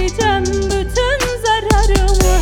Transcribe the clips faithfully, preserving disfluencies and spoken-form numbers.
ödeyeceğim bütün zararımı.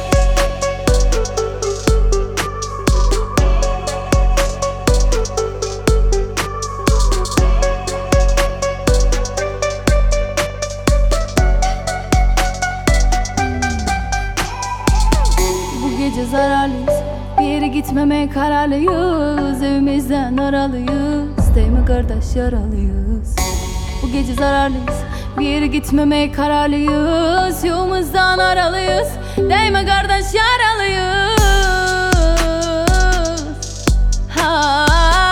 Bu gece zararlıyız, bir yere gitmemeye kararlıyız. Evimizden aralıyız, değil mi kardeş, yaralıyız. Bu gece zararlıyız, bir yere gitmemeye kararlıyız. Yolumuzdan aralıyız, değil mi kardeş, yaralıyız. Ha.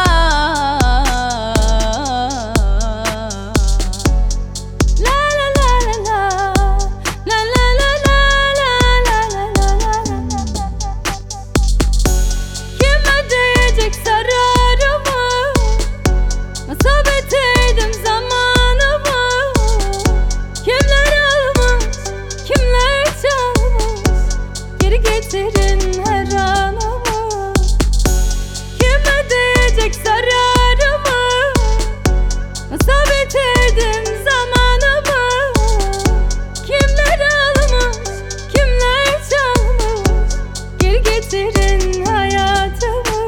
Getirin her anımı. Kim ödeyecek zararımı? Nasıl bitirdim zamanımı? Kimler almış, kimler çalmış? Geri getirin hayatımı.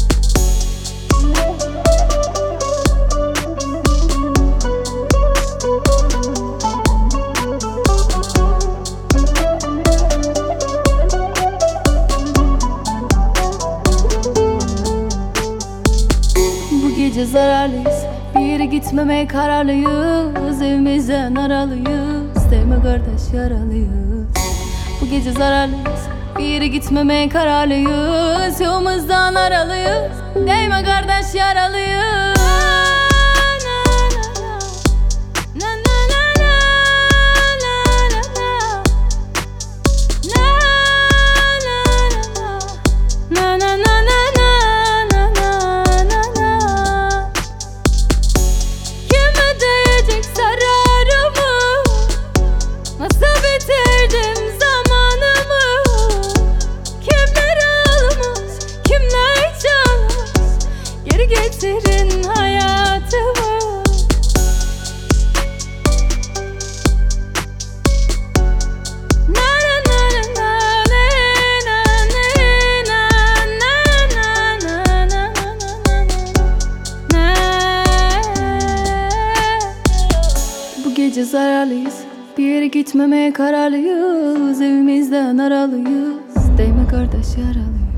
Gece zararlıyız, bir yere gitmemeye kararlıyız. Evimizden aralıyız, değil mi kardeş, yaralıyız. Bu gece zararlıyız, bir yere gitmemeye kararlıyız. Yolumuzdan aralıyız, değil mi kardeş, yaralıyız. Bitirdim zamanımı. Kimler almış, kimler çalmış? Geri getirin hayatımı. Bu gece zararlıyız, bir yere gitmemeye kararlıyız. Evimizden aralıyız, değil mi kardeş, yaralıyız.